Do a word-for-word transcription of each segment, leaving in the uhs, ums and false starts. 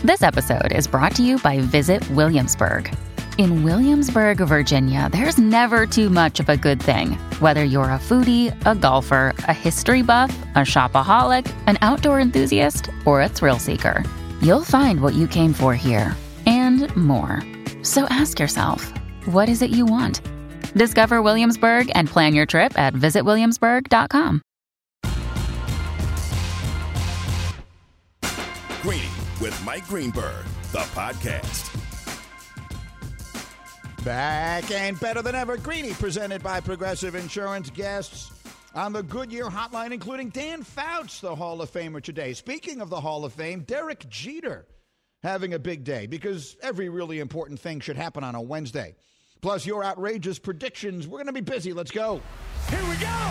This episode is brought to you by Visit Williamsburg. In Williamsburg, Virginia, there's never too much of a good thing. Whether you're a foodie, a golfer, a history buff, a shopaholic, an outdoor enthusiast, or a thrill seeker, you'll find what you came for here and more. So ask yourself, what is it you want? Discover Williamsburg and plan your trip at visit williamsburg dot com. Greeny with Mike Greenberg, the podcast. Back and better than ever. Greeny, presented by Progressive Insurance. Guests on the Goodyear Hotline, including Dan Fouts, the Hall of Famer today. Speaking of the Hall of Fame, Derek Jeter having a big day because every really important thing should happen on a Wednesday. Plus, your outrageous predictions. We're going to be busy. Let's go. Here we go.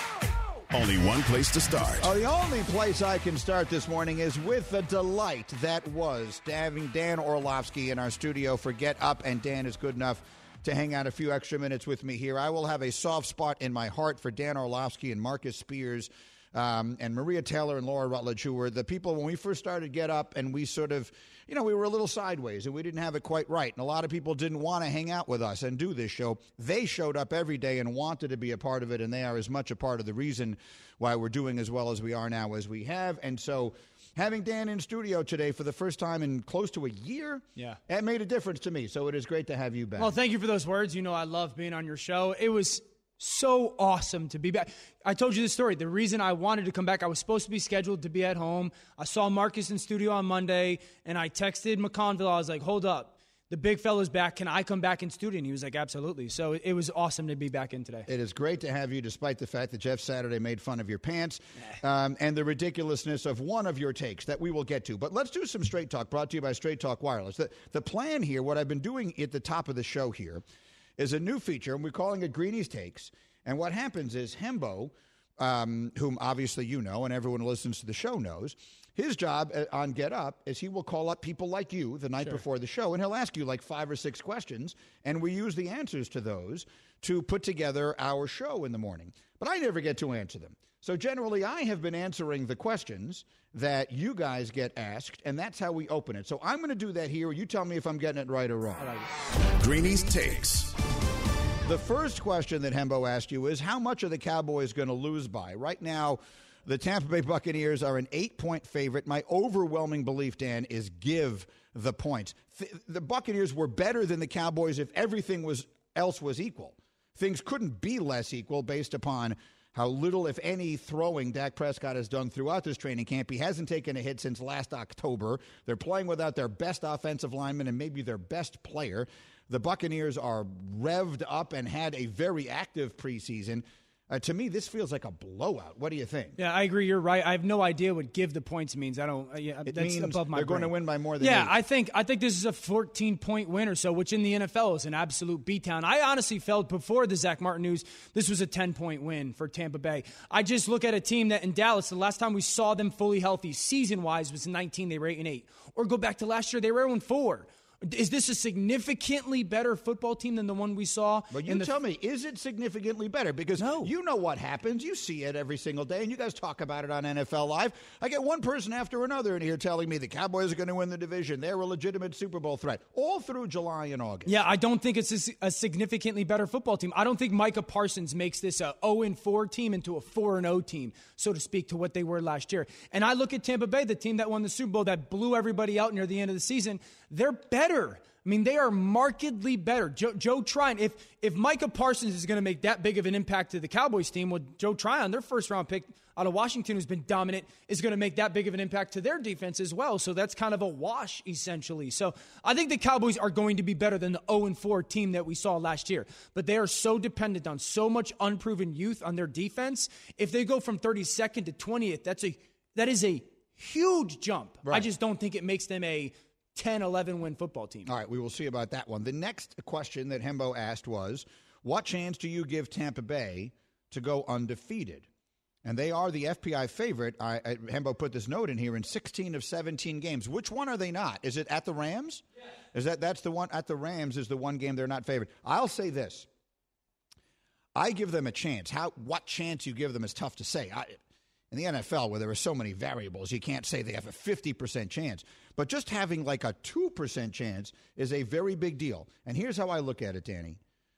Only one place to start. Oh, the only place I can start this morning is with the delight that was having Dan Orlovsky in our studio for Get Up, and Dan is good enough to hang out a few extra minutes with me here. I will have a soft spot in my heart for Dan Orlovsky and Marcus Spears um, and Maria Taylor and Laura Rutledge, who were the people when we first started Get Up, and we sort of, you know, we were a little sideways and we didn't have it quite right. And a lot of people didn't want to hang out with us and do this show. They showed up every day and wanted to be a part of it, and they are as much a part of the reason why we're doing as well as we are now as we have. And so having Dan in studio today for the first time in close to a year, yeah, that made a difference to me. So it is great to have you back. Well, thank you for those words. You know, I love being on your show. It was so awesome to be back. I told you this story. The reason I wanted to come back, I was supposed to be scheduled to be at home. I saw Marcus in studio on Monday, and I texted McConville. I was like, hold up. The big fella's back. Can I come back in studio? And he was like, absolutely. So it was awesome to be back in today. It is great to have you, despite the fact that Jeff Saturday made fun of your pants um, and the ridiculousness of one of your takes that we will get to. But let's do some Straight Talk, brought to you by Straight Talk Wireless. The, the plan here, what I've been doing at the top of the show here, is a new feature, and we're calling it Greeny's Takes. And what happens is Hembo, um, whom obviously you know and everyone who listens to the show knows, his job on Get Up is he will call up people like you the night sure. before the show, and he'll ask you like five or six questions, and we use the answers to those to put together our show in the morning. But I never get to answer them. So generally, I have been answering the questions that you guys get asked, and that's how we open it. So I'm going to do that here. You tell me if I'm getting it right or wrong. I like it. Greeny's Takes. The first question that Hembo asked you is, how much are the Cowboys going to lose by? Right now, the Tampa Bay Buccaneers are an eight-point favorite. My overwhelming belief, Dan, is give the points. Th- the Buccaneers were better than the Cowboys if everything was else was equal. Things couldn't be less equal based upon how little, if any, throwing Dak Prescott has done throughout this training camp. He hasn't taken a hit since last October. They're playing without their best offensive lineman and maybe their best player. The Buccaneers are revved up and had a very active preseason. Uh, to me, this feels like a blowout. What do you think? Yeah, I agree. You're right. I have no idea what give the points means. I don't. Uh, yeah, it that's means above my they're brain. going to win by more than Yeah, eight. I think I think this is a fourteen-point win or so, which in the N F L is an absolute beatdown. I honestly felt before the Zach Martin news, this was a ten-point win for Tampa Bay. I just look at a team that in Dallas, the last time we saw them fully healthy season-wise was nineteen. They were eight and eight. Or go back to last year, they were zero and four. Is this a significantly better football team than the one we saw? But you in the tell me, is it significantly better? Because no. you know what happens. You see it every single day, and you guys talk about it on N F L Live. I get one person after another in here telling me the Cowboys are going to win the division. They're a legitimate Super Bowl threat all through July and August. Yeah, I don't think it's a, a significantly better football team. I don't think Micah Parsons makes this a oh and four team into a four and oh team, so to speak, to what they were last year. And I look at Tampa Bay, the team that won the Super Bowl, that blew everybody out near the end of the season. They're better. I mean, they are markedly better. Joe, Joe Tryon, if if Micah Parsons is going to make that big of an impact to the Cowboys team, well, Joe Tryon, their first-round pick out of Washington who's been dominant, is going to make that big of an impact to their defense as well. So that's kind of a wash, essentially. So I think the Cowboys are going to be better than the oh and four team that we saw last year. But they are so dependent on so much unproven youth on their defense. If they go from thirty-second to twentieth, that's a that is a huge jump. Right. I just don't think it makes them a ten, eleven win football team. All right, we will see about that one. The next question that Hembo asked was, what chance do you give Tampa Bay to go undefeated? And they are the F P I favorite. I, I, Hembo put this note in here in sixteen of seventeen games. Which one are they not? Is it at the Rams? Yes. Is that that's the one at the Rams is the one game they're not favored. I'll say this. I give them a chance. How what chance you give them is tough to say. I, In the N F L, where there are so many variables, you can't say they have a fifty percent chance. But just having like a two percent chance is a very big deal. And here's how I look at it, Danny.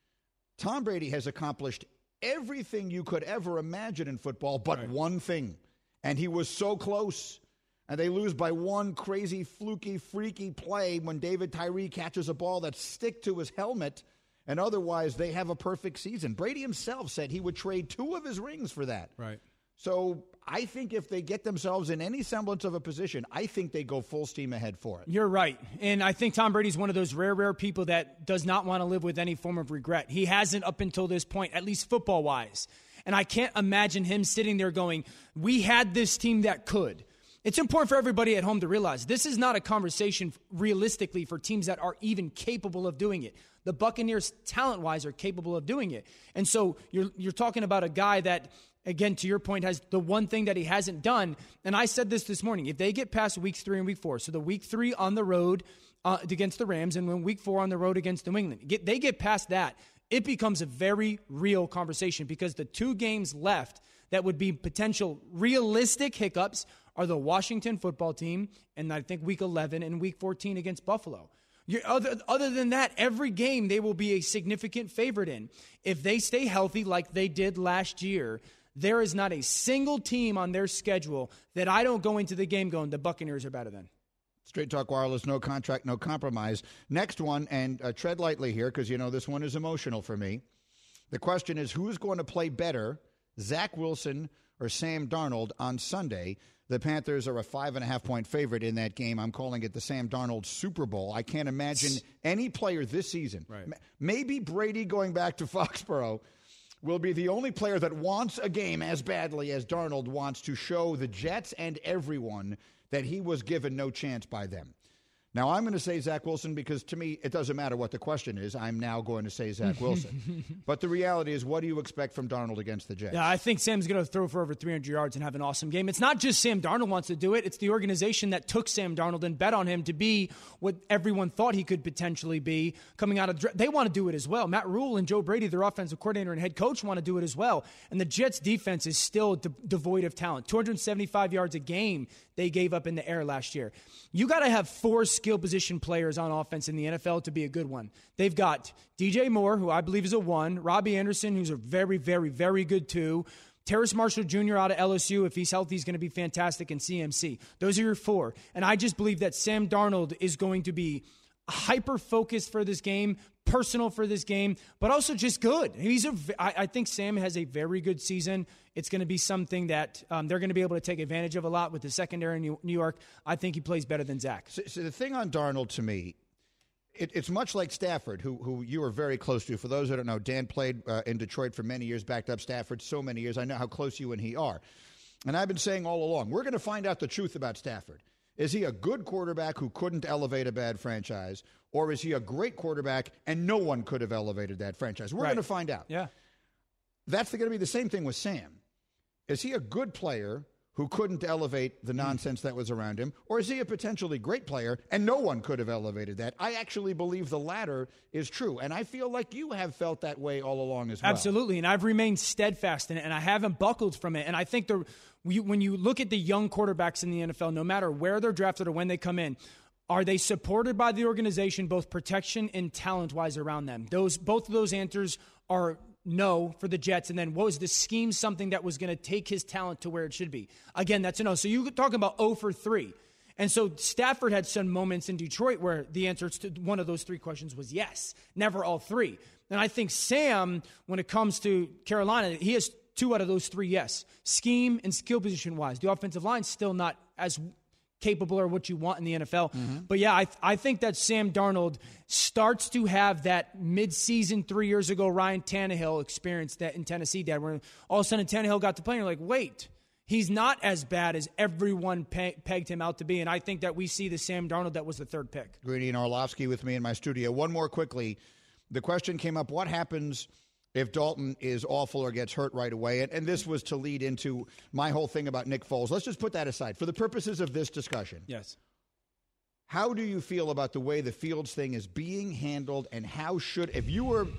Tom Brady has accomplished everything you could ever imagine in football but right. one thing. And he was so close. And they lose by one crazy, fluky, freaky play when David Tyree catches a ball that stick to his helmet. And otherwise, they have a perfect season. Brady himself said he would trade two of his rings for that. Right. So I think if they get themselves in any semblance of a position, I think they go full steam ahead for it. You're right. And I think Tom Brady's one of those rare, rare people that does not want to live with any form of regret. He hasn't up until this point, at least football-wise. And I can't imagine him sitting there going, we had this team that could. It's important for everybody at home to realize this is not a conversation realistically for teams that are even capable of doing it. The Buccaneers, talent-wise, are capable of doing it. And so you're you're talking about a guy that, again, to your point, has the one thing that he hasn't done. And I said this this morning. If they get past weeks three and week four, so the week three on the road uh, against the Rams and then week four on the road against New England, get, they get past that, it becomes a very real conversation because the two games left that would be potential realistic hiccups are the Washington football team and I think week eleven and week fourteen against Buffalo. You're, other, other than that, every game they will be a significant favorite in. If they stay healthy like they did last year, there is not a single team on their schedule that I don't go into the game going, the Buccaneers are better than. Straight Talk Wireless, no contract, no compromise. Next one, and uh, tread lightly here because, you know, this one is emotional for me. The question is, who's going to play better, Zach Wilson or Sam Darnold on Sunday? The Panthers are a five and a half point favorite in that game. I'm calling it the Sam Darnold Super Bowl. I can't imagine any player this season, right. maybe Brady going back to Foxborough, will be the only player that wants a game as badly as Darnold wants to show the Jets and everyone that he was given no chance by them. Now, I'm going to say Zach Wilson because, to me, it doesn't matter what the question is. I'm now going to say Zach Wilson. But the reality is, what do you expect from Darnold against the Jets? Yeah, I think Sam's going to throw for over three hundred yards and have an awesome game. It's not just Sam Darnold wants to do it. It's the organization that took Sam Darnold and bet on him to be what everyone thought he could potentially be coming out of the – they want to do it as well. Matt Rule and Joe Brady, their offensive coordinator and head coach, want to do it as well. And the Jets' defense is still de- devoid of talent. two hundred seventy-five yards a game they gave up in the air last year. You got to have four skill position players on offense in the N F L to be a good one. They've got D J Moore, who I believe is a one, Robbie Anderson, who's a very, very, very good two, Terrace Marshall Junior out of L S U, if he's healthy, he's going to be fantastic, and C M C. Those are your four. And I just believe that Sam Darnold is going to be hyper-focused for this game, personal for this game, but also just good. He's a, I, I think Sam has a very good season. It's going to be something that um, they're going to be able to take advantage of a lot with the secondary in New, New York. I think he plays better than Zach. So, so the thing on Darnold, to me, it, it's much like Stafford, who who you are very close to. For those that don't know, Dan played uh, in Detroit for many years, backed up Stafford so many years. I know how close you and he are. And I've been saying all along, we're going to find out the truth about Stafford. Is he a good quarterback who couldn't elevate a bad franchise, or is he a great quarterback and no one could have elevated that franchise? We're right. going to find out. Yeah, That's going to be the same thing with Sam. Is he a good player who couldn't elevate the nonsense that was around him, or is he a potentially great player and no one could have elevated that? I actually believe the latter is true, and I feel like you have felt that way all along as well. Absolutely, and I've remained steadfast in it, and I haven't buckled from it. And I think the when you look at the young quarterbacks in the N F L, no matter where they're drafted or when they come in, are they supported by the organization, both protection and talent-wise around them? Those both of those answers are no for the Jets. And then what was the scheme something that was going to take his talent to where it should be? Again, that's a no. So you're talking about zero for three. And so Stafford had some moments in Detroit where the answer to one of those three questions was yes, never all three. And I think Sam, when it comes to Carolina, he has two out of those three yes. Scheme and skill position-wise. The offensive line's still not as capable or what you want in the N F L. Mm-hmm. But yeah, I, I think that Sam Darnold starts to have that mid-season three years ago Ryan Tannehill experience that in Tennessee did, where all of a sudden Tannehill got to play and you're like, wait, he's not as bad as everyone pe- pegged him out to be. And I think that we see the Sam Darnold that was the third pick. Greeny and Orlovsky with me in my studio. One more quickly. The question came up, what happens if Dalton is awful or gets hurt right away? And, and this was to lead into my whole thing about Nick Foles. Let's just put that aside. For the purposes of this discussion, yes. How do you feel about the way the Fields thing is being handled, and how should, if you were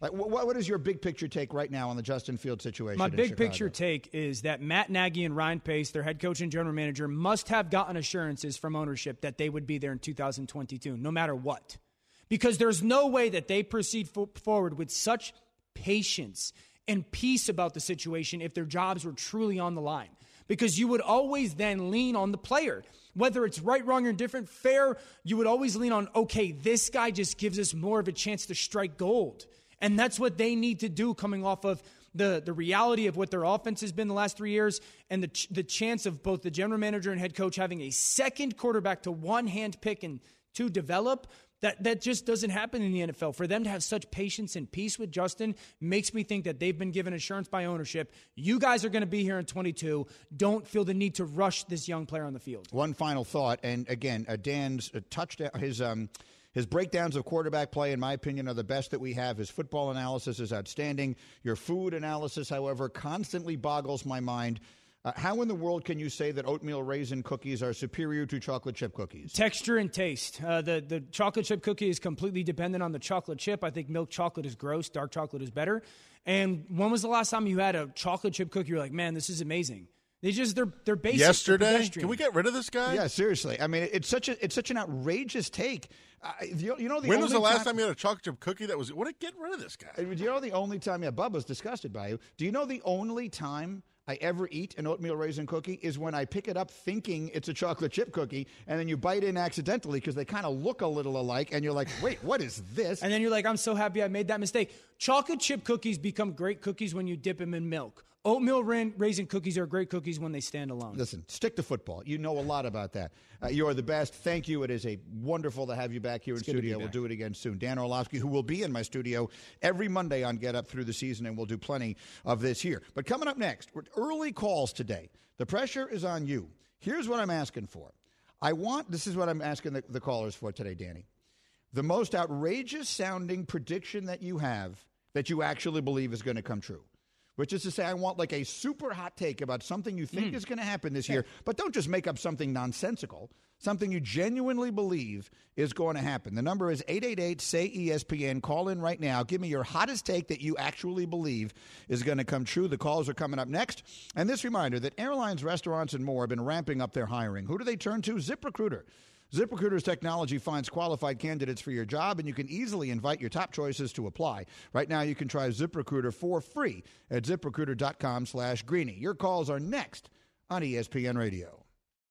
Like, what, what is your big picture take right now on the Justin Fields situation? My in big Chicago? picture take is that Matt Nagy and Ryan Pace, their head coach and general manager, must have gotten assurances from ownership that they would be there in two thousand twenty-two, no matter what. Because there's no way that they proceed fo- forward with such patience and peace about the situation if their jobs were truly on the line. Because you would always then lean on the player. Whether it's right, wrong, or indifferent, fair, you would always lean on, okay, this guy just gives us more of a chance to strike gold. And that's what they need to do coming off of the, the reality of what their offense has been the last three years and the, ch- the chance of both the general manager and head coach having a second quarterback to one-hand pick and to develop. That that just doesn't happen in the N F L. For them to have such patience and peace with Justin makes me think that they've been given assurance by ownership. You guys are going to be here in twenty-two. Don't feel the need to rush this young player on the field. One final thought, and again, uh, Dan's uh, touchdown, his um, his breakdowns of quarterback play, in my opinion, are the best that we have. His football analysis is outstanding. Your food analysis, however, constantly boggles my mind. Uh, how in the world can you say that oatmeal raisin cookies are superior to chocolate chip cookies? Texture and taste. Uh, the, the chocolate chip cookie is completely dependent on the chocolate chip. I think milk chocolate is gross. Dark chocolate is better. And when was the last time you had a chocolate chip cookie? You're like, man, this is amazing. They just they're they're basic. Yesterday, can we get rid of this guy? Yeah, seriously. I mean, it's such a it's such an outrageous take. Uh, you, you know, the when only was the last time, time you had a chocolate chip cookie that was? What? Get rid of this guy. Do you know the only time? Yeah, Bubba's disgusted by you. Do you know the only time I ever eat an oatmeal raisin cookie is when I pick it up thinking it's a chocolate chip cookie, and then you bite in accidentally because they kind of look a little alike, and you're like, wait, what is this? And then you're like, I'm so happy I made that mistake. Chocolate chip cookies become great cookies when you dip them in milk. Oatmeal raisin cookies are great cookies when they stand alone. Listen, stick to football. You know a lot about that. Uh, you are the best. Thank you. It is a wonderful to have you back here it's in studio. We'll do it again soon. Dan Orlovsky, who will be in my studio every Monday on Get Up through the season, and we'll do plenty of this here. But coming up next, early calls today. The pressure is on you. Here's what I'm asking for. I want, this is what I'm asking the, the callers for today, Danny. The most outrageous sounding prediction that you have that you actually believe is going to come true. Which is to say, I want like a super hot take about something you think mm. is going to happen this year, but don't just make up something nonsensical, something you genuinely believe is going to happen. The number is eight eight eight, S A Y, E S P N. Call in right now. Give me your hottest take that you actually believe is going to come true. The calls are coming up next. And this reminder that airlines, restaurants, and more have been ramping up their hiring. Who do they turn to? ZipRecruiter. ZipRecruiter's technology finds qualified candidates for your job, and you can easily invite your top choices to apply. Right now, you can try ZipRecruiter for free at ZipRecruiter.com slash Greeny. Your calls are next on E S P N Radio.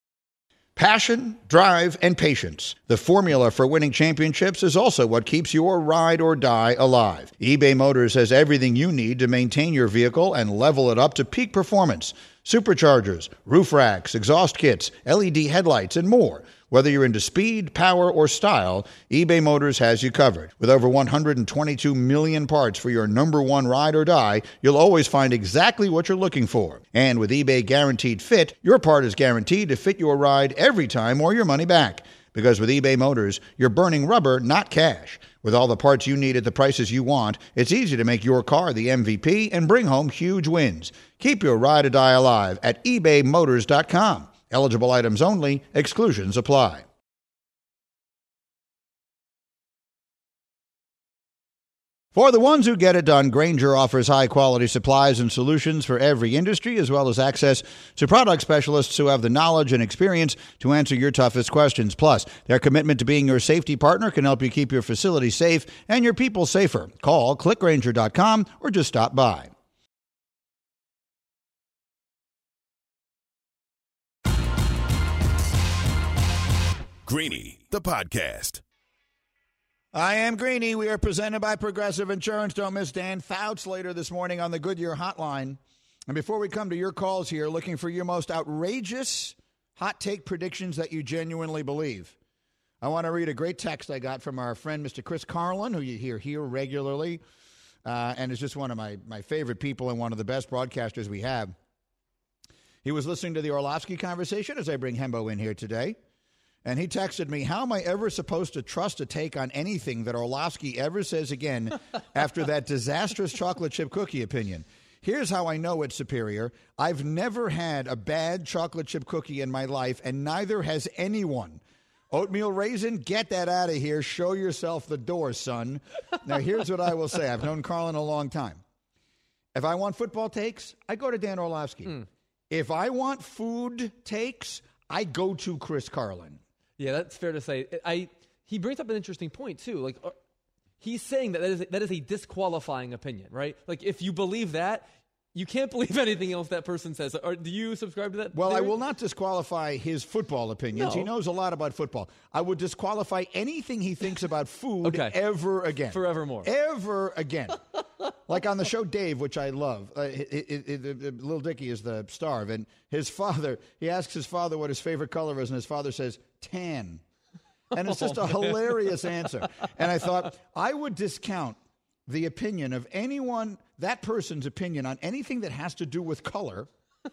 Passion, drive, and patience. The formula for winning championships is also what keeps your ride or die alive. eBay Motors has everything you need to maintain your vehicle and level it up to peak performance. Superchargers, roof racks, exhaust kits, L E D headlights, and more. Whether you're into speed, power, or style, eBay Motors has you covered. With over one hundred twenty-two million parts for your number one ride or die, you'll always find exactly what you're looking for. And with eBay Guaranteed Fit, your part is guaranteed to fit your ride every time or your money back. Because with eBay Motors, you're burning rubber, not cash. With all the parts you need at the prices you want, it's easy to make your car the M V P and bring home huge wins. Keep your ride or die alive at ebay motors dot com. Eligible items only. Exclusions apply. For the ones who get it done, Grainger offers high-quality supplies and solutions for every industry, as well as access to product specialists who have the knowledge and experience to answer your toughest questions. Plus, their commitment to being your safety partner can help you keep your facility safe and your people safer. Call click grainger dot com or just stop by. Greeny, the podcast. I am Greeny. We are presented by Progressive Insurance. Don't miss Dan Fouts later this morning on the Goodyear Hotline. And before we come to your calls here, looking for your most outrageous hot take predictions that you genuinely believe, I want to read a great text I got from our friend, Mister Chris Carlin, who you hear here regularly, uh, and is just one of my, my favorite people and one of the best broadcasters we have. He was listening to the Orlovsky conversation as I bring Hembo in here today. And he texted me, how am I ever supposed to trust a take on anything that Orlovsky ever says again after that disastrous chocolate chip cookie opinion? Here's how I know it's superior. I've never had a bad chocolate chip cookie in my life, and neither has anyone. Oatmeal raisin, get that out of here. Show yourself the door, son. Now, here's what I will say. I've known Carlin a long time. If I want football takes, I go to Dan Orlovsky. Mm. If I want food takes, I go to Chris Carlin. Yeah, that's fair to say. I He brings up an interesting point, too. Like, uh, he's saying that that is, a, that is a disqualifying opinion, right? Like, if you believe that, you can't believe anything else that person says. Or do you subscribe to that Well, theory? I will not disqualify his football opinions. No. He knows a lot about football. I would disqualify anything he thinks about food okay. ever again. Forevermore. Ever again. Like on the show Dave, which I love. Uh, it, it, it, it, Lil Dicky is the star of it. And his father, he asks his father what his favorite color is, and his father says, tan. And it's just a hilarious answer. And I thought, I would discount the opinion of anyone, that person's opinion on anything that has to do with color,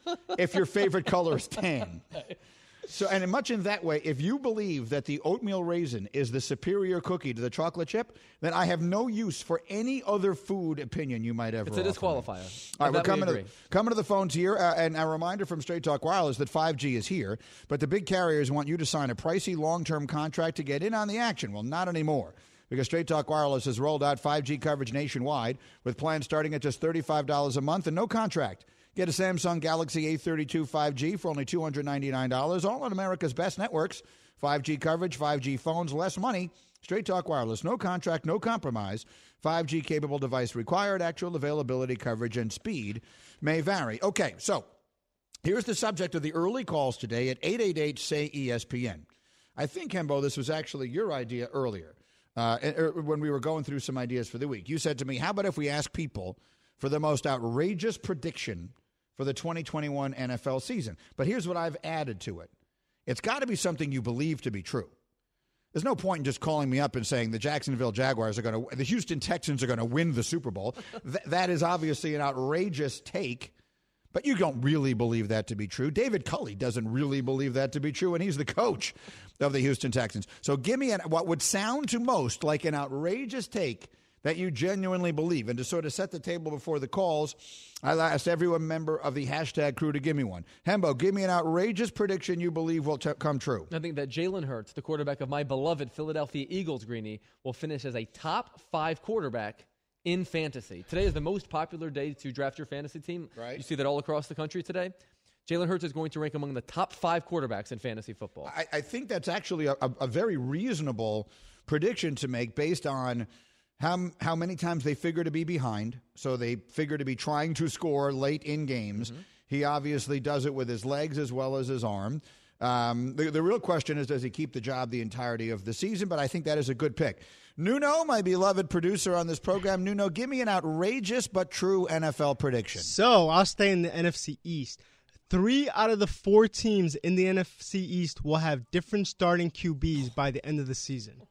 if your favorite color is tan. So, and much in that way, if you believe that the oatmeal raisin is the superior cookie to the chocolate chip, then I have no use for any other food opinion you might ever It's a offer disqualifier. me. All right, we're coming we to, coming to the phones here, uh, and a reminder from Straight Talk Wireless that five G is here, but the big carriers want you to sign a pricey long-term contract to get in on the action. Well, not anymore, because Straight Talk Wireless has rolled out five G coverage nationwide with plans starting at just thirty-five dollars a month and no contract. Get a Samsung Galaxy A thirty-two five G for only two hundred ninety-nine dollars, all on America's best networks. five G coverage, five G phones, less money. Straight Talk Wireless, no contract, no compromise. five G capable device required. Actual availability, coverage, and speed may vary. Okay, so here's the subject of the early calls today at eight eight eight, S A Y, E S P N. I think, Hembo, this was actually your idea earlier uh, when we were going through some ideas for the week. You said to me, how about if we ask people for the most outrageous prediction for the twenty twenty-one N F L season? But here's what I've added to it. It's got to be something you believe to be true. There's no point in just calling me up and saying the Jacksonville Jaguars are going to, the Houston Texans are going to win the Super Bowl. Th- that is obviously an outrageous take, but you don't really believe that to be true. David Culley doesn't really believe that to be true, and he's the coach of the Houston Texans. So give me an, what would sound to most like an outrageous take that you genuinely believe. And to sort of set the table before the calls, I asked every member of the hashtag crew to give me one. Hembo, give me an outrageous prediction you believe will t- come true. I think that Jalen Hurts, the quarterback of my beloved Philadelphia Eagles, Greeny, will finish as a top five quarterback in fantasy. Today is the most popular day to draft your fantasy team. Right. You see that all across the country today. Jalen Hurts is going to rank among the top five quarterbacks in fantasy football. I, I think that's actually a, a, a very reasonable prediction to make based on How, how many times they figure to be behind, so they figure to be trying to score late in games. Mm-hmm. He obviously does it with his legs as well as his arm. Um, the, the real question is, does he keep the job the entirety of the season? But I think that is a good pick. Nuno, my beloved producer on this program, Nuno, give me an outrageous but true N F L prediction. So I'll stay in the N F C East. Three out of the four teams in the N F C East will have different starting Q Bs by the end of the season.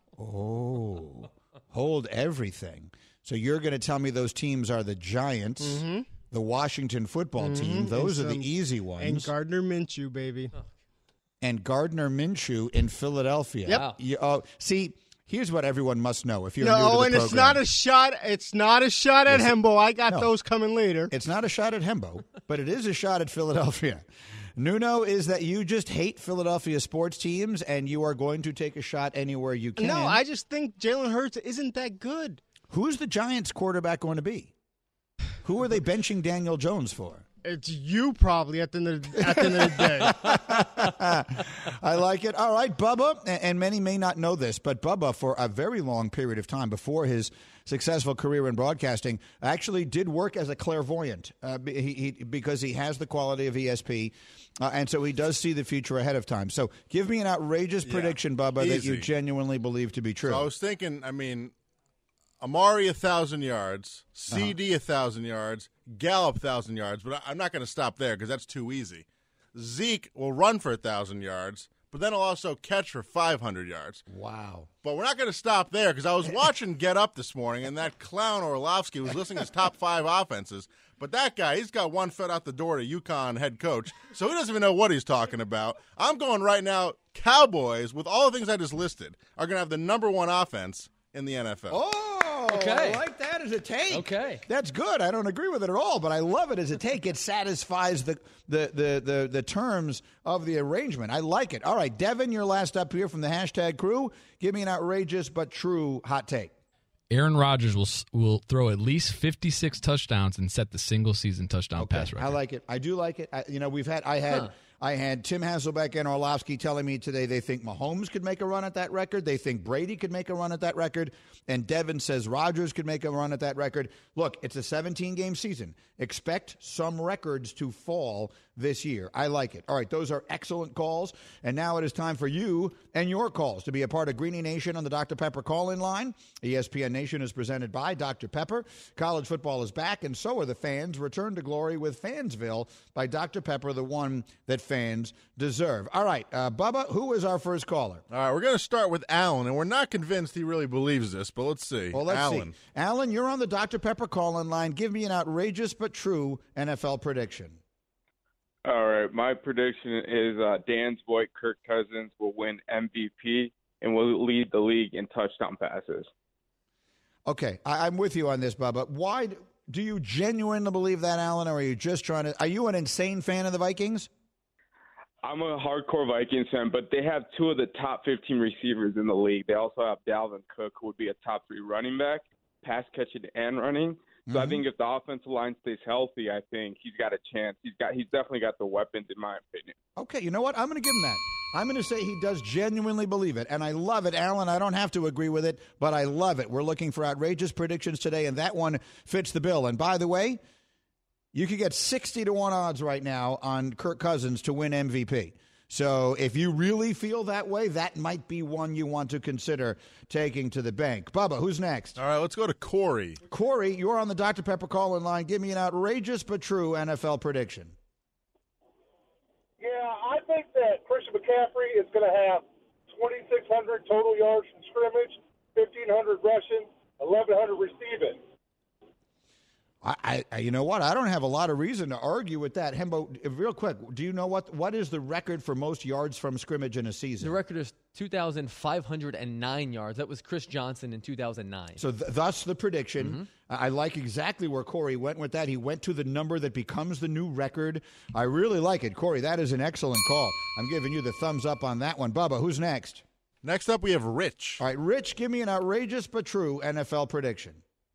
Oh. Hold everything. So you're going to tell me those teams are the Giants, mm-hmm. the Washington football mm-hmm. team. Those and are some, the easy ones. And Gardner Minshew, baby. Oh. And Gardner Minshew in Philadelphia. Yep. Wow. You, uh, see, here's what everyone must know. If you're no, new to the and program. it's not a shot. It's not a shot at Listen, Hembo. I got no, those coming later. It's not a shot at Hembo, but it is a shot at Philadelphia. Nuno, is that you just hate Philadelphia sports teams and you are going to take a shot anywhere you can? No, I just think Jalen Hurts isn't that good. Who's the Giants quarterback going to be? Who are they benching Daniel Jones for? It's you probably at the end of, at the, end of the day. I like it. All right, Bubba, and many may not know this, but Bubba, for a very long period of time before his successful career in broadcasting, actually did work as a clairvoyant uh, he, he, because he has the quality of E S P, uh, and so he does see the future ahead of time. So give me an outrageous yeah, prediction, Bubba, easy. that you genuinely believe to be true. So I was thinking, I mean, Amari one thousand yards, C D uh-huh. one thousand yards, Gallup one thousand yards, but I'm not going to stop there because that's too easy. Zeke will run for one thousand yards, but then he'll also catch for five hundred yards. Wow. But we're not going to stop there because I was watching Get Up this morning, and that clown Orlovsky was listing his top five offenses. But that guy, he's got one foot out the door to UConn head coach, so he doesn't even know what he's talking about. I'm going right now, Cowboys, with all the things I just listed, are going to have the number one offense in the N F L. Oh! Oh, Okay. I like that as a take. Okay. That's good. I don't agree with it at all, but I love it as a take. It satisfies the, the, the, the, the terms of the arrangement. I like it. All right, Devin, you're last up here from the hashtag crew. Give me an outrageous but true hot take. Aaron Rodgers will will throw at least fifty-six touchdowns and set the single season touchdown Okay, pass record. I like it. I do like it. I, you know, we've had I had Huh. I had Tim Hasselbeck and Orlovsky telling me today they think Mahomes could make a run at that record. They think Brady could make a run at that record. And Devin says Rodgers could make a run at that record. Look, it's a seventeen-game season. Expect some records to fall this year. I like it. All right, those are excellent calls. And now it is time for you and your calls to be a part of Greeny Nation on the Doctor Pepper call-in line. E S P N Nation is presented by Doctor Pepper. College football is back, and so are the fans. Return to glory with Fansville by Doctor Pepper, the one that fans deserve. All right, uh, Bubba, who is our first caller? All right, we're going to start with Alan, and we're not convinced he really believes this, but let's see. Well, let's Alan. see. Alan, you're on the Doctor Pepper call-in line. Give me an outrageous but true N F L prediction. All right, my prediction is uh, Dan's boy Kirk Cousins will win M V P and will lead the league in touchdown passes. Okay, I, I'm with you on this, Bubba. Why d- do you genuinely believe that, Alan, or are you just trying to – are you an insane fan of the Vikings? I'm a hardcore Vikings fan, but they have two of the top fifteen receivers in the league. They also have Dalvin Cook, who would be a top three running back, pass catching and running. So I think if the offensive line stays healthy, I think he's got a chance. He's got he's definitely got the weapons, in my opinion. Okay, you know what? I'm going to give him that. I'm going to say he does genuinely believe it, and I love it, Alan. I don't have to agree with it, but I love it. We're looking for outrageous predictions today, and that one fits the bill. And by the way, you could get sixty to one odds right now on Kirk Cousins to win M V P. So if you really feel that way, that might be one you want to consider taking to the bank. Bubba, who's next? All right, let's go to Corey. Corey, you're on the Doctor Pepper call-in line. Give me an outrageous but true N F L prediction. Yeah, I think that Christian McCaffrey is going to have twenty-six hundred total yards from scrimmage, fifteen hundred rushing, eleven hundred receiving. I, I, you know what? I don't have a lot of reason to argue with that. Hembo, real quick, do you know what what is the record for most yards from scrimmage in a season? The record is two thousand five hundred nine yards. That was Chris Johnson in two thousand nine. So th- thus the prediction. Mm-hmm. I like exactly where Corey went with that. He went to the number that becomes the new record. I really like it. Corey, that is an excellent call. I'm giving you the thumbs up on that one. Bubba, who's next? Next up, we have Rich. All right, Rich, give me an outrageous but true N F L prediction.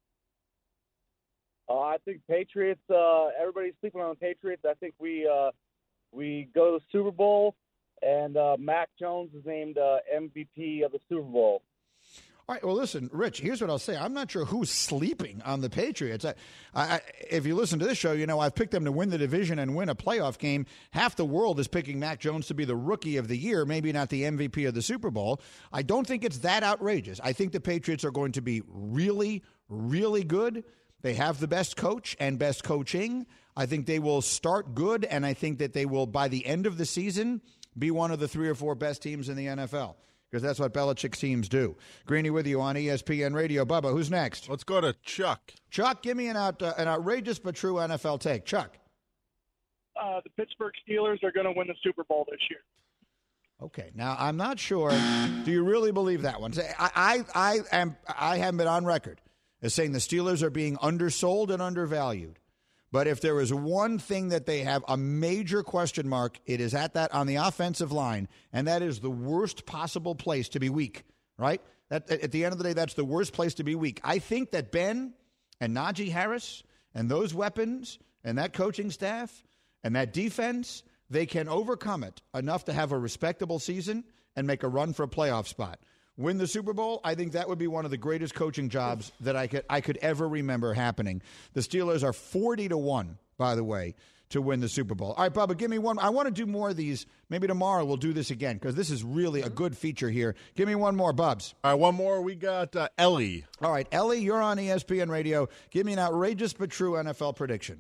Uh, I think Patriots. Uh, everybody's sleeping on the Patriots. I think we uh, we go to the Super Bowl, and uh, Mac Jones is named uh, M V P of the Super Bowl. All right. Well, listen, Rich. Here's what I'll say. I'm not sure who's sleeping on the Patriots. I, I, if you listen to this show, you know I've picked them to win the division and win a playoff game. Half the world is picking Mac Jones to be the Rookie of the Year, maybe not the M V P of the Super Bowl. I don't think it's that outrageous. I think the Patriots are going to be really, really good. They have the best coach and best coaching. I think they will start good, and I think that they will, by the end of the season, be one of the three or four best teams in the N F L, because that's what Belichick's teams do. Greeny with you on E S P N Radio. Bubba, who's next? Let's go to Chuck. Chuck, give me an, out, uh, an outrageous but true N F L take. Chuck. Uh, the Pittsburgh Steelers are going to win the Super Bowl this year. Okay, now I'm not sure. Do you really believe that one? I, I, I am. I haven't been on record as saying the Steelers are being undersold and undervalued. But if there is one thing that they have a major question mark, it is at that on the offensive line, and that is the worst possible place to be weak, right? That, at the end of the day, that's the worst place to be weak. I think that Ben and Najee Harris and those weapons and that coaching staff and that defense, they can overcome it enough to have a respectable season and make a run for a playoff spot. Win the Super Bowl, I think that would be one of the greatest coaching jobs that I could I could ever remember happening. The Steelers are forty to one, by the way, to win the Super Bowl. All right, Bubba, give me one. I want to do more of these. Maybe tomorrow we'll do this again, because this is really a good feature here. Give me one more, Bubs. All right, one more. We got uh, Ellie. All right, Ellie, you're on E S P N Radio. Give me an outrageous but true N F L prediction.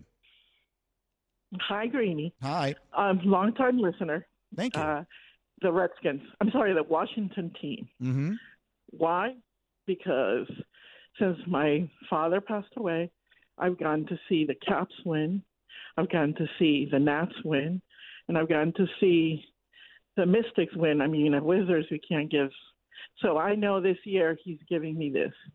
Hi, Greeny. Hi. Um, long-time listener. Thank you. Uh, the Redskins. I'm sorry, the Washington team. Mm-hmm. Why? Because since my father passed away, I've gotten to see the Caps win. I've gotten to see the Nats win. And I've gotten to see the Mystics win. I mean, the Wizards we can't give. So I know this year he's giving me this.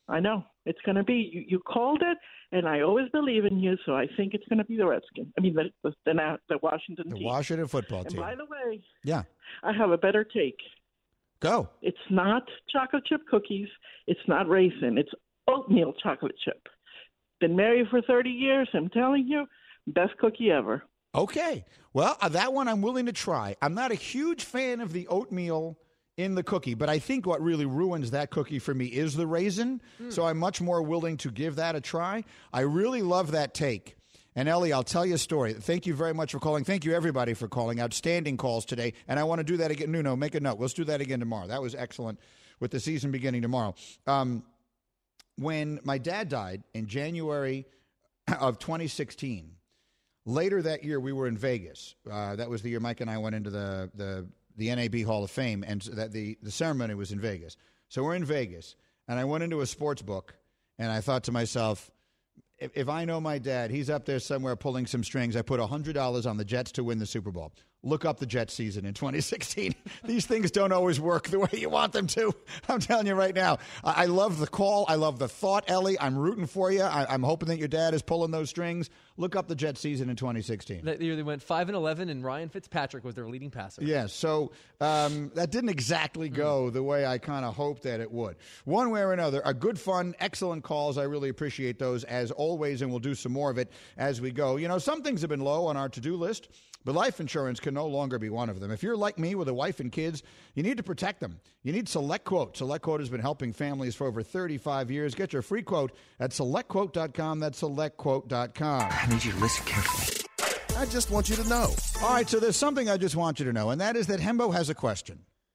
I know. It's going to be, you, you called it, and I always believe in you, so I think it's going to be the Redskins. I mean, the, the, the, the Washington The team. Washington football And team. by the way, Yeah. I have a better take. Go. It's not chocolate chip cookies. It's not raisin. It's oatmeal chocolate chip. Been married for thirty years. I'm telling you, best cookie ever. Okay. Well, uh, that one I'm willing to try. I'm not a huge fan of the oatmeal in the cookie, but I think what really ruins that cookie for me is the raisin. Mm. So I'm much more willing to give that a try. I really love that take. And Ellie, I'll tell you a story. Thank you very much for calling. Thank you, everybody, for calling. Outstanding calls today. And I want to do that again. Nuno, make a note. Let's do that again tomorrow. That was excellent with the season beginning tomorrow. Um, when my dad died in January of twenty sixteen, later that year we were in Vegas. Uh, that was the year Mike and I went into the, the, the N A B Hall of Fame, and that the, the ceremony was in Vegas. So we're in Vegas, and I went into a sports book, and I thought to myself, If, if I know my dad, he's up there somewhere pulling some strings. I put one hundred dollars on the Jets to win the Super Bowl. Look up the Jets season in twenty sixteen. These things don't always work the way you want them to. I'm telling you right now. I, I love the call. I love the thought, Ellie. I'm rooting for you. I, I'm hoping that your dad is pulling those strings. Look up the Jets season in twenty sixteen. That year they went five and eleven, and Ryan Fitzpatrick was their leading passer. Yeah, so um, that didn't exactly go the way I kind of hoped that it would. One way or another, a good, fun, excellent calls. I really appreciate those as always, and we'll do some more of it as we go. You know, some things have been low on our to-do list, but life insurance can no longer be one of them. If you're like me with a wife and kids, you need to protect them. You need SelectQuote. SelectQuote has been helping families for over thirty-five years. Get your free quote at select quote dot com. That's select quote dot com. I need you to listen carefully. I just want you to know. All right, so there's something I just want you to know, and that is that Hembo has a question.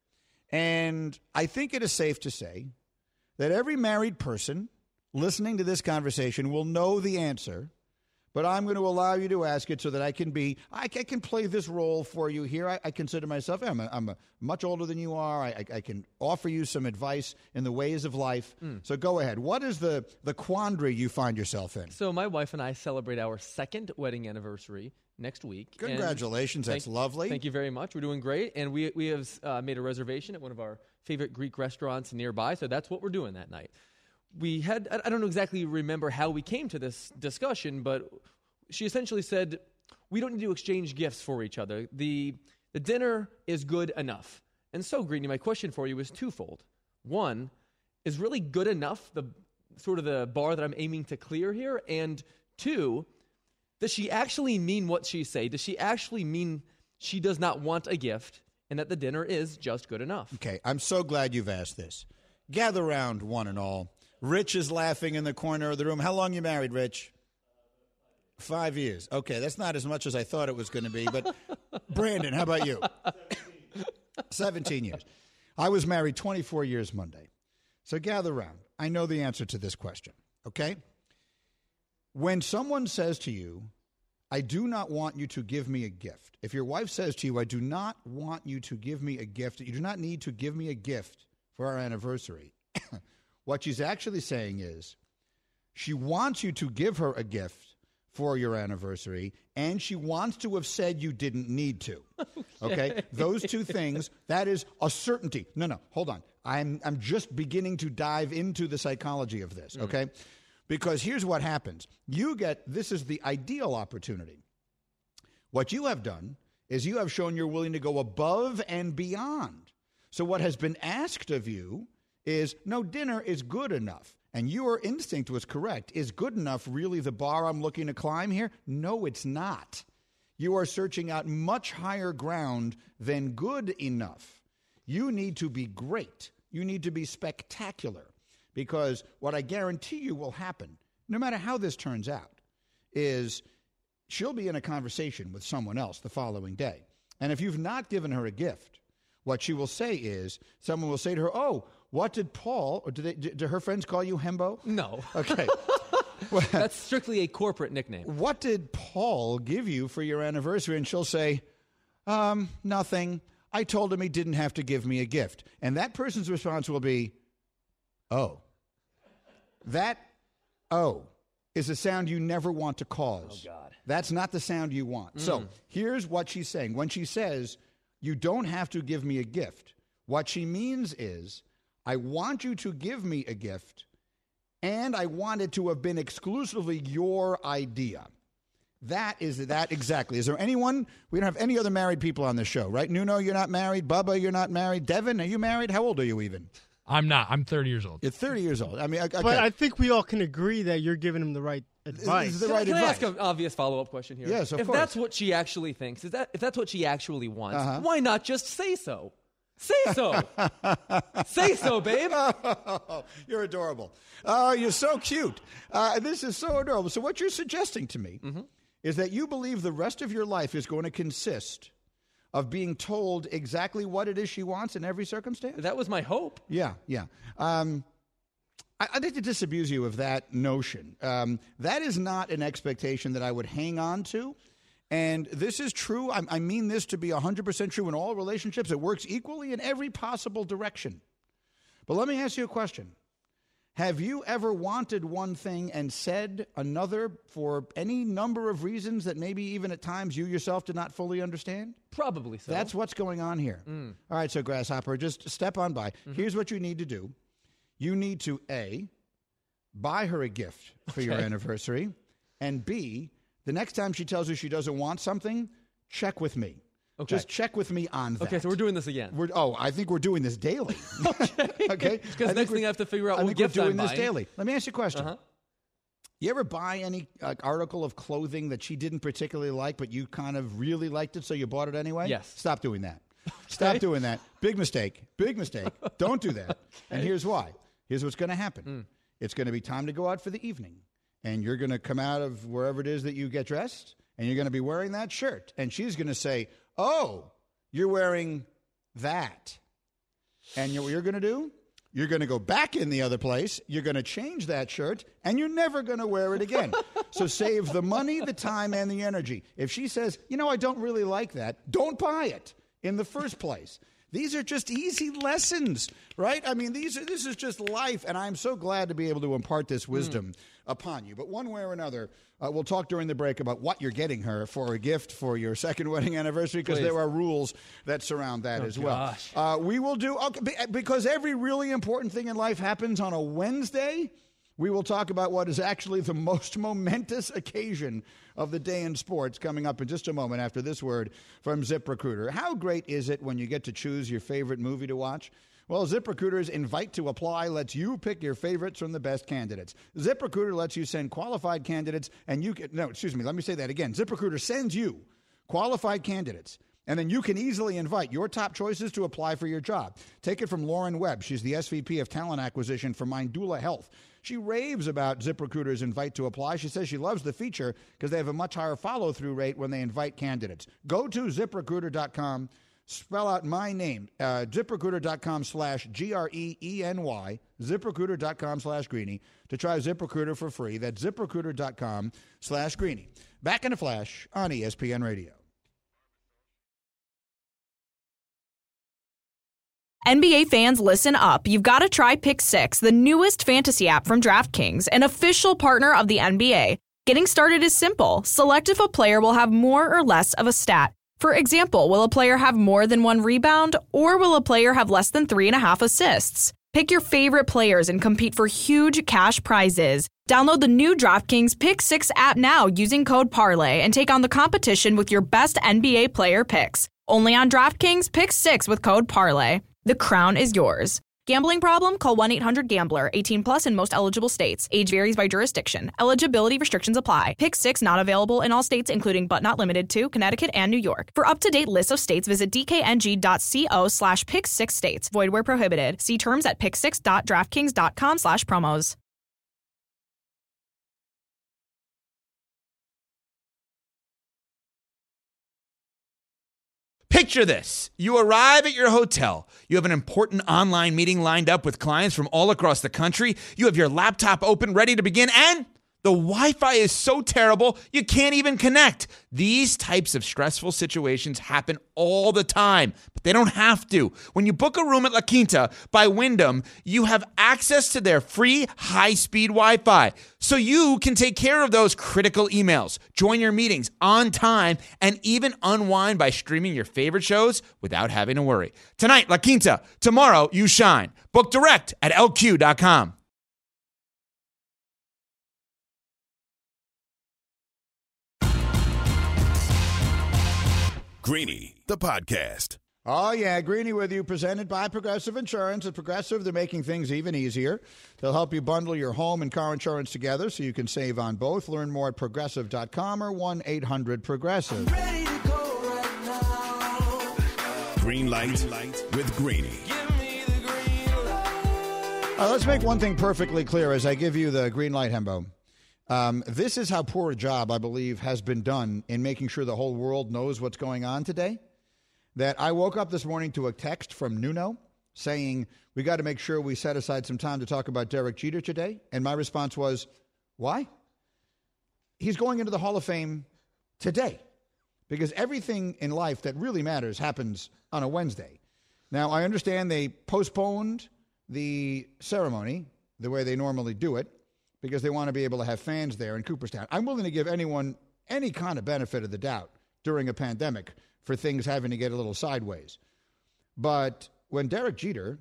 And I think it is safe to say that every married person listening to this conversation will know the answer, but I'm going to allow you to ask it so that I can be, I, I can play this role for you here. I, I consider myself, I'm, a, I'm a much older than you are. I, I, I can offer you some advice in the ways of life. Mm. So go ahead. What is the, the quandary you find yourself in? So my wife and I celebrate our second wedding anniversary next week. Congratulations. That's thank, lovely. Thank you very much. We're doing great. And we, we have uh, made a reservation at one of our favorite Greek restaurants nearby. So that's what we're doing that night. We had, I don't exactly remember how we came to this discussion, but she essentially said, we don't need to exchange gifts for each other. The the dinner is good enough. And so, Greeny, my question for you is twofold. One, is really good enough the sort of the bar that I'm aiming to clear here? And two, does she actually mean what she say? Does she actually mean she does not want a gift and that the dinner is just good enough? Okay, I'm so glad you've asked this. Gather round, one and all. Rich is laughing in the corner of the room. How long you married, Rich? Five years. Okay, that's not as much as I thought it was going to be. But Brandon, how about you? Seventeen years. I was married twenty-four years Monday. So gather round. I know the answer to this question, okay? When someone says to you, I do not want you to give me a gift. If your wife says to you, I do not want you to give me a gift, you do not need to give me a gift for our anniversary, what she's actually saying is she wants you to give her a gift for your anniversary, and she wants to have said you didn't need to. Okay? okay? Those two things, that is a certainty. No, no, hold on. I'm I'm just beginning to dive into the psychology of this, okay? Mm. Because here's what happens. You get, this is the ideal opportunity. What you have done is you have shown you're willing to go above and beyond. So what has been asked of you is, no, dinner is good enough. And your instinct was correct. Is good enough really the bar I'm looking to climb here? No, it's not. You are searching out much higher ground than good enough. You need to be great. You need to be spectacular. Because what I guarantee you will happen, no matter how this turns out, is she'll be in a conversation with someone else the following day. And if you've not given her a gift, what she will say is, someone will say to her, oh, what did Paul, or do, they, do her friends call you Hembo? No. Okay. That's strictly a corporate nickname. What did Paul give you for your anniversary? And she'll say, um, nothing. I told him he didn't have to give me a gift. And that person's response will be, oh. That, oh, is a sound you never want to cause. Oh, God. That's not the sound you want. Mm. So here's what she's saying. When she says, you don't have to give me a gift, what she means is, I want you to give me a gift and I want it to have been exclusively your idea. That is that exactly. Is there anyone? We don't have any other married people on the show, right? Nuno, you're not married. Bubba, you're not married. Devin, are you married? How old are you even? I'm not. I'm thirty years old. You're thirty years old. I mean, okay. But I think we all can agree that you're giving him the right advice. This is the Can, right can I advice. ask an obvious follow-up question here? Yes, of if course. that's what she actually thinks, is that if that's what she actually wants, Uh-huh. why not just say so? Say so. Say so, babe. You're adorable. Oh, you're so cute. Uh, this is so adorable. So what you're suggesting to me Mm-hmm. is that you believe the rest of your life is going to consist of being told exactly what it is she wants in every circumstance? That was my hope. Yeah, yeah. Um, I, I'd like to disabuse you of that notion. Um, that is not an expectation that I would hang on to. And this is true. I, I mean this to be one hundred percent true in all relationships. It works equally in every possible direction. But let me ask you a question. Have you ever wanted one thing and said another for any number of reasons that maybe even at times you yourself did not fully understand? Probably so. That's what's going on here. Mm. All right, so Grasshopper, just step on by. Mm-hmm. Here's what you need to do. You need to, A, buy her a gift for your Okay. anniversary, and B, the next time she tells you she doesn't want something, check with me. Okay. Just check with me on that. Okay, so we're doing this again. We're, oh, I think we're doing this daily. okay? Because I next think thing I have to figure out I what think we're gift I'm doing this buying. daily. Let me ask you a question. Uh-huh. You ever buy any uh, article of clothing that she didn't particularly like, but you kind of really liked it, so you bought it anyway? Yes. Stop doing that. Stop doing that. Big mistake. Big mistake. Don't do that. And here's why. Here's what's going to happen. Mm. It's going to be time to go out for the evening, and you're going to come out of wherever it is that you get dressed, and you're going to be wearing that shirt. And she's going to say, oh, you're wearing that. And you know what you're going to do? You're going to go back in the other place. You're going to change that shirt, and you're never going to wear it again. So save the money, the time, and the energy. If she says, you know, I don't really like that, don't buy it in the first place. These are just easy lessons, right? I mean, these are, this is just life, and I'm so glad to be able to impart this wisdom mm. upon you. But one way or another, uh, we'll talk during the break about what you're getting her for a gift for your second wedding anniversary, because there are rules that surround that oh, as well. Gosh. Uh, we will do, okay, because every really important thing in life happens on a Wednesday. We will talk about what is actually the most momentous occasion of the day in sports coming up in just a moment after this word from ZipRecruiter. How great is it when you get to choose your favorite movie to watch? Well, ZipRecruiter's Invite to Apply lets you pick your favorites from the best candidates. ZipRecruiter lets you send qualified candidates, and you can, no, excuse me, let me say that again. ZipRecruiter sends you qualified candidates, and then you can easily invite your top choices to apply for your job. Take it from Lauren Webb. She's the S V P of Talent Acquisition for Mindula Health. She raves about ZipRecruiter's Invite to Apply. She says she loves the feature because they have a much higher follow-through rate when they invite candidates. Go to ZipRecruiter dot com, spell out my name, uh, ZipRecruiter dot com slash G R E E N Y, ZipRecruiter dot com slash Greeny, to try ZipRecruiter for free. That's ZipRecruiter dot com slash Greeny. Back in a flash on E S P N Radio. N B A fans, listen up. You've got to try Pick Six, the newest fantasy app from DraftKings, an official partner of the N B A. Getting started is simple. Select if a player will have more or less of a stat. For example, will a player have more than one rebound, or will a player have less than three and a half assists? Pick your favorite players and compete for huge cash prizes. Download the new DraftKings Pick Six app now using code Parlay and take on the competition with your best N B A player picks. Only on DraftKings Pick Six with code Parlay. The crown is yours. Gambling problem? Call one eight hundred gambler. eighteen plus in most eligible states. Age varies by jurisdiction. Eligibility restrictions apply. Pick Six not available in all states, including but not limited to Connecticut and New York. For up-to-date lists of states, visit dkng.co slash pick six states. Void where prohibited. See terms at pick six dot draftkings dot com slash promos. Picture this. You arrive at your hotel. You have an important online meeting lined up with clients from all across the country. You have your laptop open, ready to begin, and the Wi-Fi is so terrible, you can't even connect. These types of stressful situations happen all the time, but they don't have to. When you book a room at La Quinta by Wyndham, you have access to their free high-speed Wi-Fi, so you can take care of those critical emails, join your meetings on time, and even unwind by streaming your favorite shows without having to worry. Tonight, La Quinta. Tomorrow, you shine. Book direct at L Q dot com. Greeny, the podcast. Oh, yeah, Greeny with you, presented by Progressive Insurance. At Progressive, they're making things even easier. They'll help you bundle your home and car insurance together so you can save on both. Learn more at progressive dot com or one eight hundred progressive. Green light with Greeny. Uh, let's make one thing perfectly clear as I give you the green light, Hembo. Um, this is how poor a job, I believe, has been done in making sure the whole world knows what's going on today. That I woke up this morning to a text from Nuno saying, we got to make sure we set aside some time to talk about Derek Jeter today. And my response was, why? He's going into the Hall of Fame today because everything in life that really matters happens on a Wednesday. Now, I understand they postponed the ceremony the way they normally do it because they want to be able to have fans there in Cooperstown. I'm willing to give anyone any kind of benefit of the doubt during a pandemic for things having to get a little sideways. But when Derek Jeter,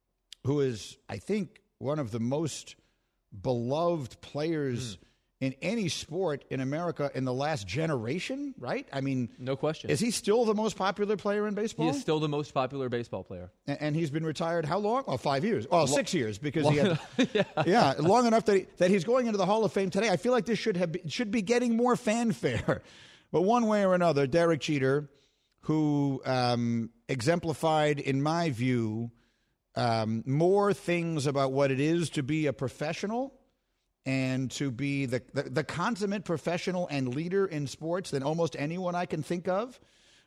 who is, I think, one of the most beloved players mm. in any sport in America in the last generation, right? I mean, no question. Is he still the most popular player in baseball? He is still the most popular baseball player. And, and he's been retired how long? Well, five years. Well, Lo- six years because he had, yeah. yeah, long enough that, he, that he's going into the Hall of Fame today. I feel like this should have be, should be getting more fanfare. But one way or another, Derek Jeter, who um, exemplified, in my view, um, more things about what it is to be a professional and to be the, the, the consummate professional and leader in sports than almost anyone I can think of,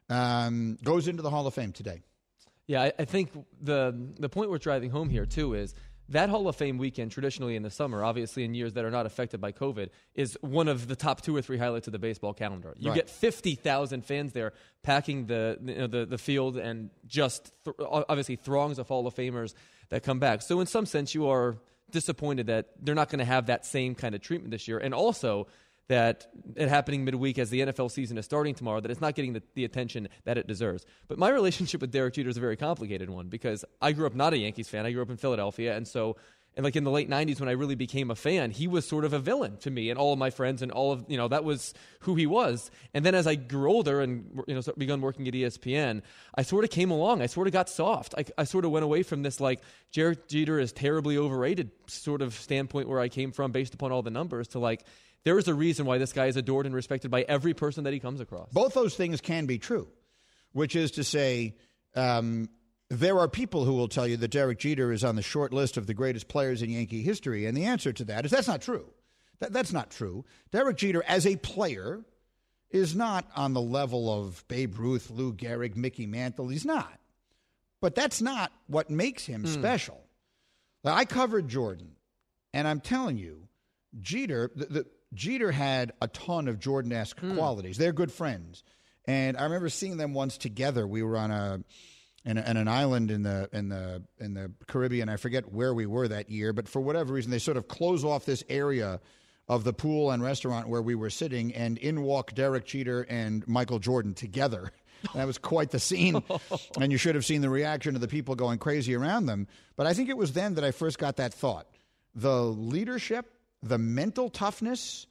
um, goes into the Hall of Fame today. Yeah, I, I think the the point we're driving home here, too, is that Hall of Fame weekend, traditionally in the summer, obviously in years that are not affected by COVID, is one of the top two or three highlights of the baseball calendar. You right. get fifty thousand fans there packing the you know, the, the field and just th- obviously throngs of Hall of Famers that come back. So in some sense, you are disappointed that they're not going to have that same kind of treatment this year. And also that it happening midweek as the N F L season is starting tomorrow, that it's not getting the, the attention that it deserves. But my relationship with Derek Jeter is a very complicated one because I grew up not a Yankees fan. I grew up in Philadelphia. And so and like in the late nineties when I really became a fan, he was sort of a villain to me and all of my friends and all of, you know, that was who he was. And then as I grew older and, you know, begun working at E S P N, I sort of came along. I sort of got soft. I, I sort of went away from this like Derek Jeter is terribly overrated sort of standpoint where I came from based upon all the numbers to like, there is a reason why this guy is adored and respected by every person that he comes across. Both those things can be true, which is to say, um, there are people who will tell you that Derek Jeter is on the short list of the greatest players in Yankee history, and the answer to that is that's not true. That, that's not true. Derek Jeter, as a player, is not on the level of Babe Ruth, Lou Gehrig, Mickey Mantle. He's not. But that's not what makes him mm. special. Now, I covered Jordan, and I'm telling you, Jeter, the, the, Jeter had a ton of Jordan-esque mm. qualities. They're good friends. And I remember seeing them once together. We were on a... And an island in the in the in the Caribbean. I forget where we were that year, but for whatever reason, they sort of close off this area of the pool and restaurant where we were sitting, and in walk Derek Jeter and Michael Jordan together. That was quite the scene, and you should have seen the reaction of the people going crazy around them. But I think it was then that I first got that thought: the leadership, the mental toughness,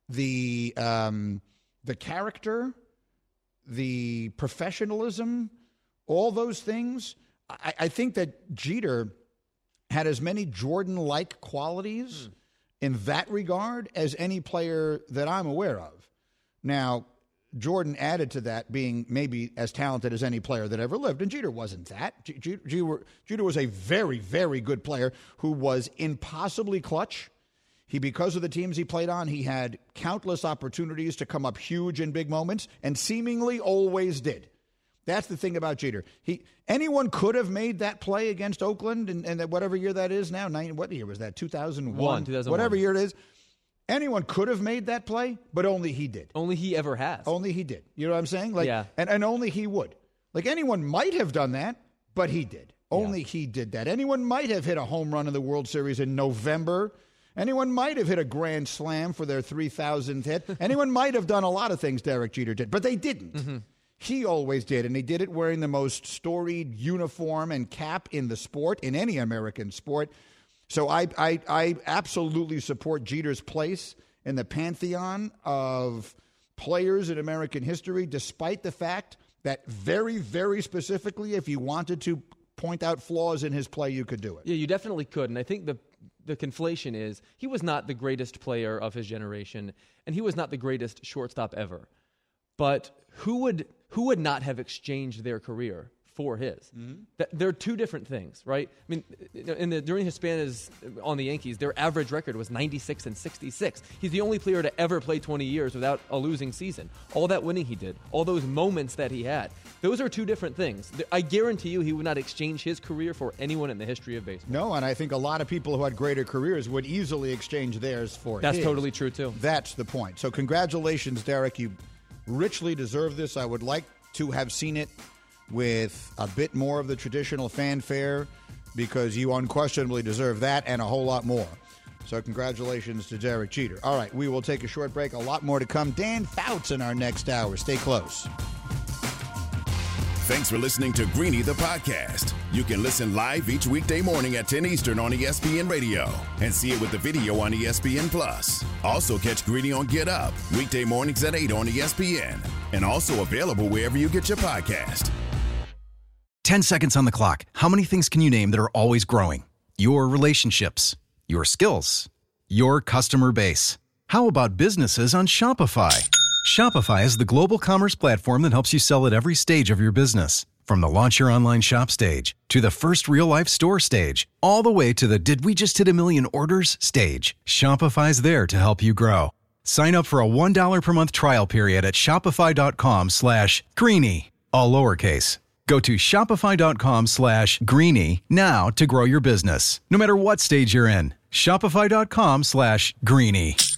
the um, the character, the professionalism. All those things, I, I think that Jeter had as many Jordan-like qualities mm. in that regard as any player that I'm aware of. Now, Jordan added to that being maybe as talented as any player that ever lived, and Jeter wasn't that. G- G- Jeter, Jeter was a very, very good player who was impossibly clutch. He, because of the teams he played on, he had countless opportunities to come up huge in big moments, and seemingly always did. That's the thing about Jeter. He anyone could have made that play against Oakland, and, and whatever year that is now. Nine, what year was that? two thousand one. two thousand one. Whatever year it is. Anyone could have made that play, but only he did. Only he ever has. Only he did. You know what I'm saying? Like, yeah. And, and only he would. Like anyone might have done that, but he did. Only yeah. he did that. Anyone might have hit a home run in the World Series in November. Anyone might have hit a grand slam for their three thousandth hit. Anyone might have done a lot of things Derek Jeter did, but they didn't. Mm-hmm. He always did, and he did it wearing the most storied uniform and cap in the sport, in any American sport. So I, I, I absolutely support Jeter's place in the pantheon of players in American history, despite the fact that very, very specifically, if you wanted to point out flaws in his play, you could do it. Yeah, you definitely could. And I think the the conflation is he was not the greatest player of his generation, and he was not the greatest shortstop ever. But who would who would not have exchanged their career for his? Mm-hmm. That, they're two different things, right? I mean, in the, during his span as on the Yankees, their average record was ninety-six and sixty-six. He's the only player to ever play twenty years without a losing season. All that winning he did, all those moments that he had, those are two different things. I guarantee you he would not exchange his career for anyone in the history of baseball. No, and I think a lot of people who had greater careers would easily exchange theirs for That's his. totally true, too. That's the point. So congratulations, Derek. You richly deserve this. I would like to have seen it with a bit more of the traditional fanfare, because you unquestionably deserve that and a whole lot more. So congratulations to Derek Jeter. All right, we will take a short break. A lot more to come. Dan Fouts in our next hour. Stay close. Thanks for listening to Greeny the podcast. You can listen live each weekday morning at ten Eastern on E S P N Radio and see it with the video on E S P N Plus. Also catch Greeny on Get Up weekday mornings at eight on E S P N, and also available wherever you get your podcast. ten seconds on the clock. How many things can you name that are always growing? Your relationships, your skills, your customer base. How about businesses on Shopify? Shopify is the global commerce platform that helps you sell at every stage of your business. From the launch your online shop stage, to the first real-life store stage, all the way to the did we just hit a million orders stage. Shopify's there to help you grow. Sign up for a one dollar per month trial period at shopify.com slash greeny, all lowercase. Go to shopify.com slash greeny now to grow your business, no matter what stage you're in. Shopify.com slash greeny.